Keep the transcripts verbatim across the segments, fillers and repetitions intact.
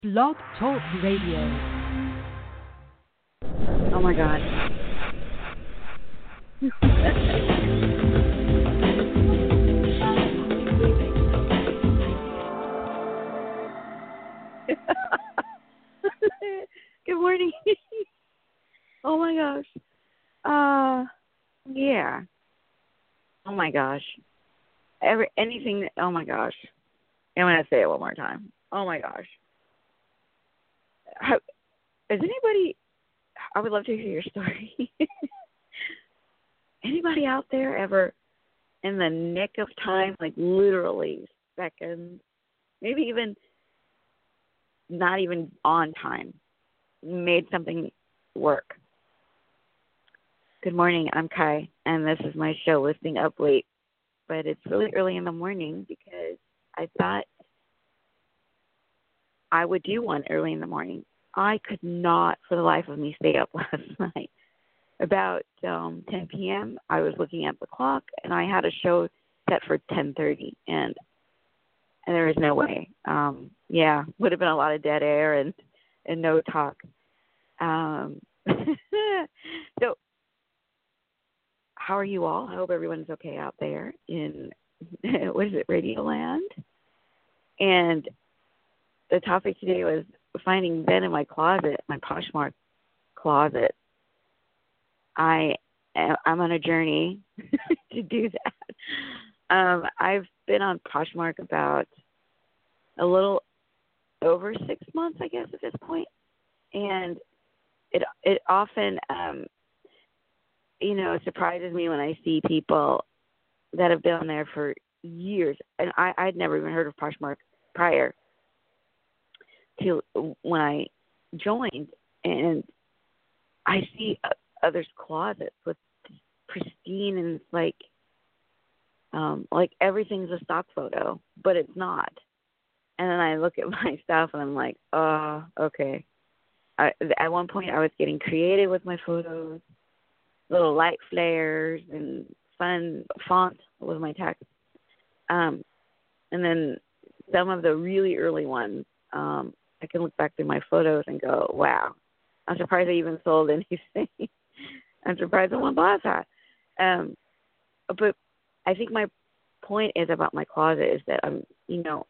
Blog Talk Radio. Oh my God. Good morning. Oh my gosh. Uh, yeah. Oh my gosh. Every anything. That, oh my gosh. I'm gonna say it one more time. Oh my gosh. How, is anybody? I would love to hear your story. Anybody out there ever in the nick of time, like literally seconds, maybe even not even on time, made something work? Good morning, I'm Kai, and this is my show, Listening Up Late. But it's really early in the morning because I thought I would do one early in the morning. I could not, for the life of me, stay up last night. About um, ten p.m., I was looking at the clock, and I had a show set for ten thirty, and and there was no way. Um, yeah, would have been a lot of dead air and, and no talk. Um, so, how are you all? I hope everyone's okay out there in, what is it, Radioland? And the topic today was finding Zen in my closet, my Poshmark closet. I I'm on a journey to do that. Um, I've been on Poshmark about a little over six months, I guess, at this point, and it it often um, you know surprises me when I see people that have been on there for years, and I I'd never even heard of Poshmark prior to when I joined, and I see others' closets with pristine, and it's like, um, like everything's a stock photo, but it's not. And then I look at my stuff, and I'm like, oh, okay. I, at one point, I was getting creative with my photos, little light flares and fun font with my text. Um, and then some of the really early ones, um, I can look back through my photos and go, wow, I'm surprised I even sold anything. I'm surprised someone bought that. Um, but I think my point is about my closet is that I'm, you know,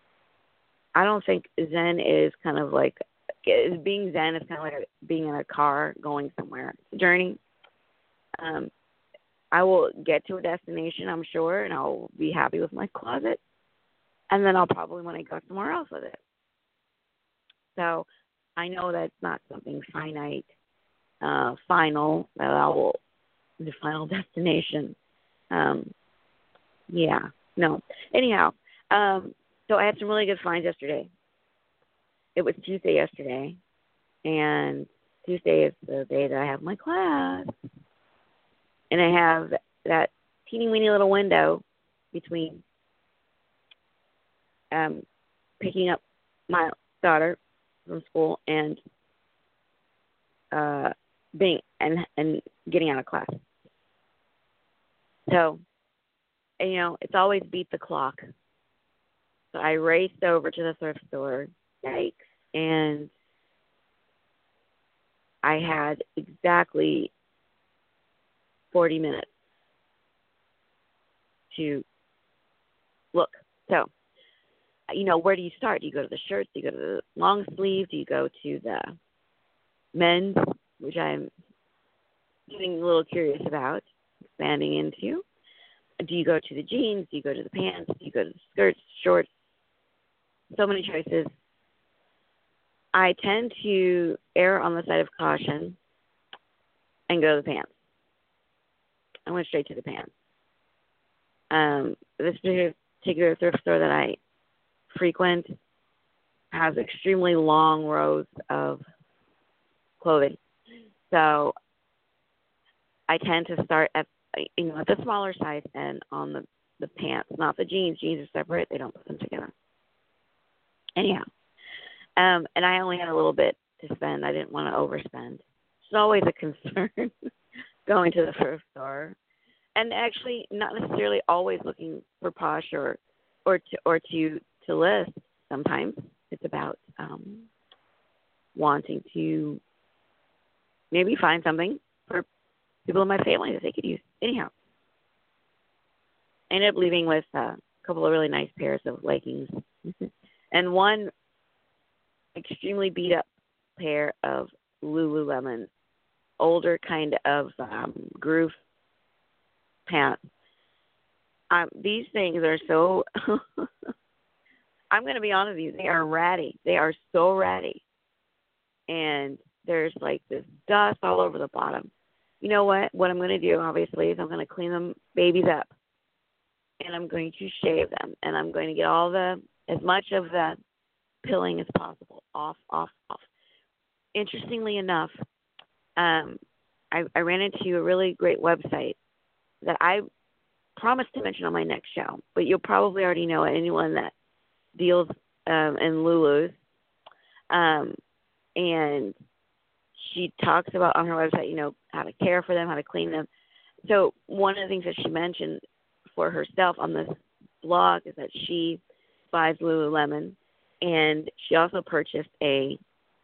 I don't think Zen is kind of like, being Zen is kind of like being in a car going somewhere. It's a journey. Um, I will get to a destination, I'm sure, and I'll be happy with my closet. And then I'll probably want to go somewhere else with it. So I know that's not something finite, uh, final, that I will, the final destination. Um, yeah, no. Anyhow, um, so I had some really good finds yesterday. It was Tuesday yesterday, and Tuesday is the day that I have my class. And I have that teeny weeny little window between um, picking up my daughter from school and uh, being and and getting out of class. So, you know, it's always beat the clock. So I raced over to the thrift store, yikes, and I had exactly forty minutes to look. So, you know, where do you start? Do you go to the shirts? Do you go to the long sleeve? Do you go to the men's, which I'm getting a little curious about expanding into? Do you go to the jeans? Do you go to the pants? Do you go to the skirts, shorts? So many choices. I tend to err on the side of caution and go to the pants. I went straight to the pants. Um, this particular thrift store that I frequent has extremely long rows of clothing. So I tend to start at, you know, at the smaller size and on the, the pants, not the jeans. Jeans are separate. They don't put them together. Anyhow, um, and I only had a little bit to spend. I didn't want to overspend. It's always a concern going to the thrift store. And actually not necessarily always looking for posh or or to, or to, to list sometimes. It's about um, wanting to maybe find something for people in my family that they could use. Anyhow, I ended up leaving with a couple of really nice pairs of leggings and one extremely beat up pair of Lululemon, older kind of um, groove pants. Um, these things are so, I'm going to be honest with you, they are ratty. They are so ratty. And there's like this dust all over the bottom. You know what? What I'm going to do, obviously, is I'm going to clean them babies up. And I'm going to shave them. And I'm going to get all the, as much of the pilling as possible. Off, off, off. Interestingly enough, um, I, I ran into a really great website that I promised to mention on my next show, but you'll probably already know it, anyone that deals um, in Lulus. Um, and she talks about on her website, you know, how to care for them, how to clean them. So one of the things that she mentioned for herself on this blog is that she buys Lululemon, and she also purchased a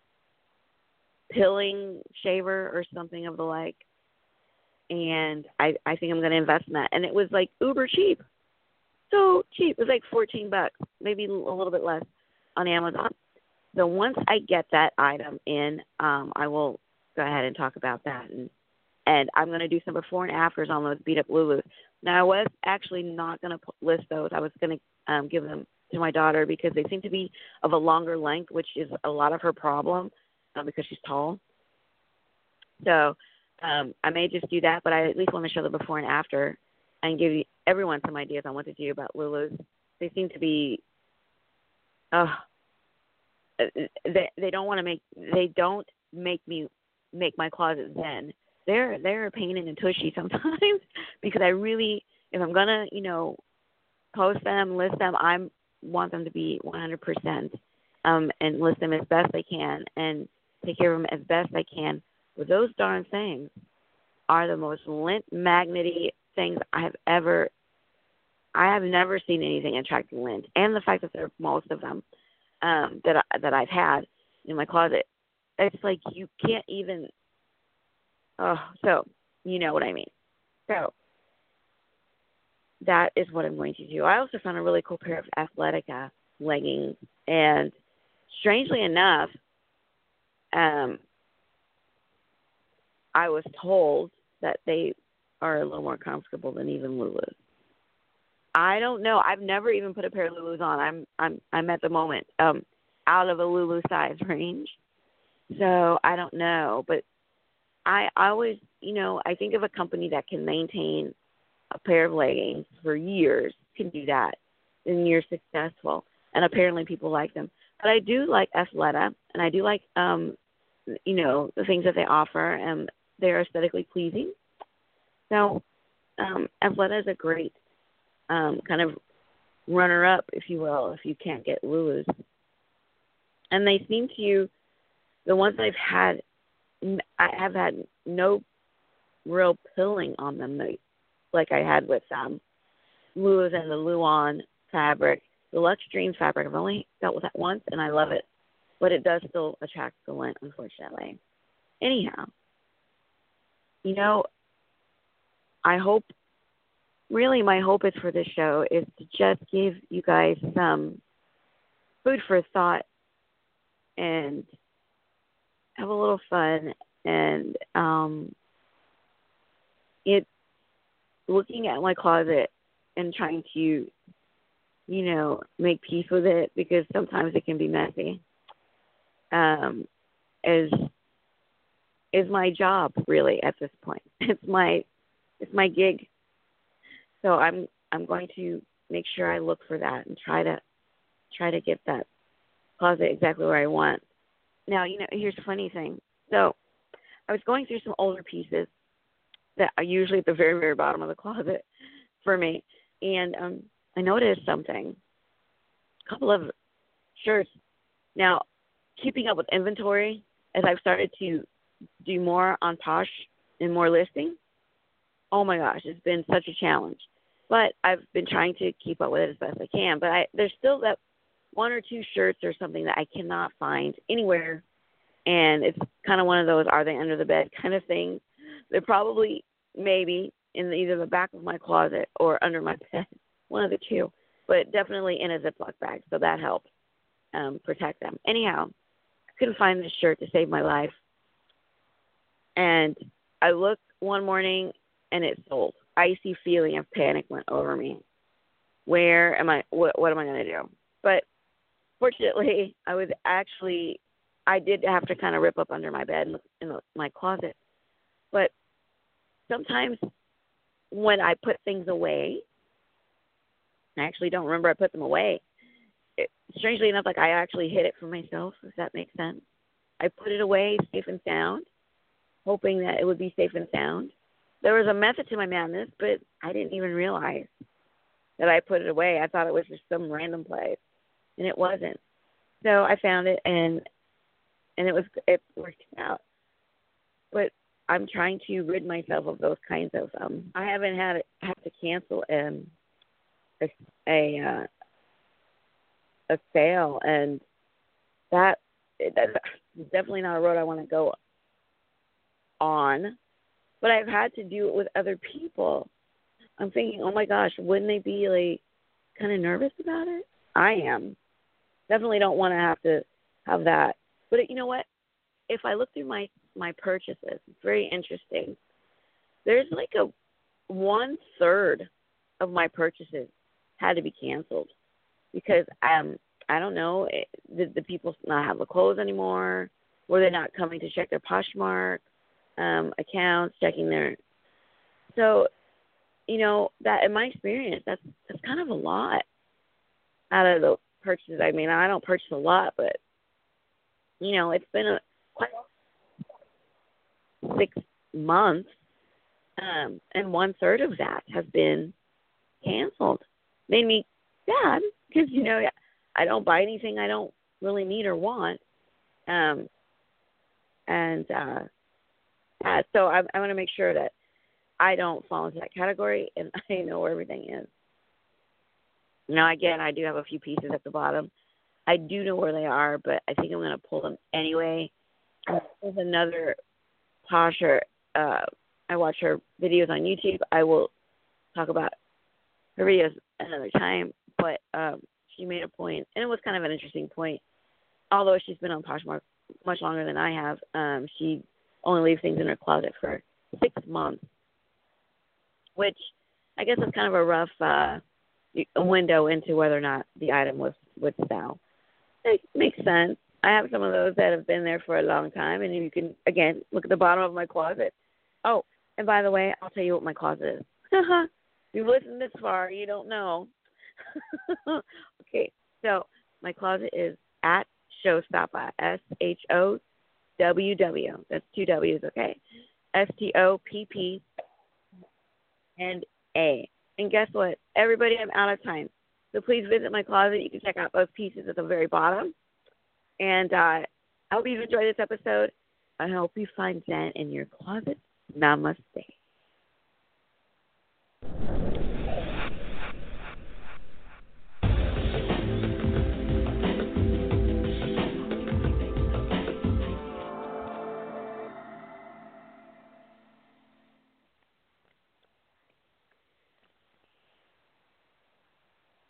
pilling shaver or something of the like. And I, I think I'm going to invest in that. And it was like uber cheap. So cheap. It was like fourteen bucks, maybe a little bit less on Amazon. So once I get that item in, um, I will go ahead and talk about that. And, and I'm going to do some before and afters on those beat up Lulus. Now, I was actually not going to list those. I was going to um, give them to my daughter because they seem to be of a longer length, which is a lot of her problem uh, because she's tall. So um, I may just do that, but I at least want to show the before and after and give you, everyone some ideas on what to do about Lulus. They seem to be, uh, they they don't want to make they don't make me make my closet zen. They're they're a pain in the tushy sometimes because I really, if I'm gonna you know post them, list them, I want them to be one hundred percent um, and list them as best I can and take care of them as best I can. But those darn things are the most lint magnety things I have ever. I have never seen anything attract lint, and the fact that there are most of them um, that I, that I've had in my closet, it's like you can't even. Oh, so you know what I mean. So that is what I'm going to do. I also found a really cool pair of Athletica leggings, and strangely enough, um, I was told that they are a little more comfortable than even Lulus. I don't know. I've never even put a pair of Lulus on. I'm I'm I'm at the moment um, out of a Lulu size range, so I don't know. But I, I always, you know, I think of a company that can maintain a pair of leggings for years can do that, and you're successful. And apparently people like them. But I do like Athleta, and I do like, um, you know, the things that they offer, and they're aesthetically pleasing. So um, Athleta is a great um, kind of runner-up, if you will, if you can't get Lulus. And they seem to, the ones I've had, I have had no real pilling on them like I had with um, Lulus and the Luon fabric. The Luxe Dream fabric, I've only dealt with that once, and I love it. But it does still attract the lint, unfortunately. Anyhow, you know, I hope, really my hope is for this show is to just give you guys some food for thought and have a little fun, and um, it looking at my closet and trying to, you know, make peace with it, because sometimes it can be messy. Um, is is my job really at this point? It's my it's my gig. So I'm I'm going to make sure I look for that and try to try to get that closet exactly where I want. Now, you know, here's the funny thing. So I was going through some older pieces that are usually at the very, very bottom of the closet for me. And um, I noticed something. A couple of shirts. Now, keeping up with inventory, as I've started to do more on Posh and more listing, oh my gosh, it's been such a challenge. But I've been trying to keep up with it as best I can. But I, there's still that one or two shirts or something that I cannot find anywhere. And it's kind of one of those, are they under the bed kind of things. They're probably maybe in the, either the back of my closet or under my bed, one of the two, but definitely in a Ziploc bag. So that helps um, protect them. Anyhow, I couldn't find this shirt to save my life. And I looked one morning and it sold. Icy feeling of panic went over me. Where am I? What, what am I going to do? But fortunately, I was actually, I did have to kind of rip up under my bed in, the, in the, my closet. But sometimes when I put things away, I actually don't remember I put them away. It, strangely enough, like I actually hid it for myself, if that makes sense. I put it away safe and sound, hoping that it would be safe and sound. There was a method to my madness, but I didn't even realize that I put it away. I thought it was just some random place, and it wasn't. So I found it, and and it was it worked out. But I'm trying to rid myself of those kinds of. Um, I haven't had it, have to cancel um, a a uh, a sale, and that that's definitely not a road I want to go on. But I've had to do it with other people. I'm thinking, oh my gosh, wouldn't they be like kind of nervous about it? I am. Definitely don't want to have to have that. But you know what? If I look through my, my purchases, it's very interesting. There's like a one third of my purchases had to be canceled because um I don't know, it, did the people not have the clothes anymore? Were they not coming to check their Poshmark um, accounts, checking their so. You know, that in my experience, that's that's kind of a lot out of the purchases. I mean, I don't purchase a lot, but, you know, it's been a quite six months, um, and one-third of that has been canceled. Made me sad because, you know, I don't buy anything I don't really need or want. Um, and uh, yeah, so I, I want to make sure that I don't fall into that category, and I know where everything is. Now, again, I do have a few pieces at the bottom. I do know where they are, but I think I'm going to pull them anyway. There's another Posher. Uh, I watch her videos on YouTube. I will talk about her videos another time, but um, she made a point, and it was kind of an interesting point. Although she's been on Poshmark much longer than I have, um, she only leaves things in her closet for six months. Which I guess is kind of a rough uh, window into whether or not the item was would sell. It makes sense. I have some of those that have been there for a long time, and you can, again, look at the bottom of my closet. Oh, and by the way, I'll tell you what my closet is. If you've listened this far, you don't know. Okay, so my closet is at Showstoppa, S H O W W. That's two W's, okay? S T O P P and A. And guess what? Everybody, I'm out of time. So please visit my closet. You can check out those pieces at the very bottom. And uh, I hope you've enjoyed this episode. I hope you find Zen in your closet. Namaste.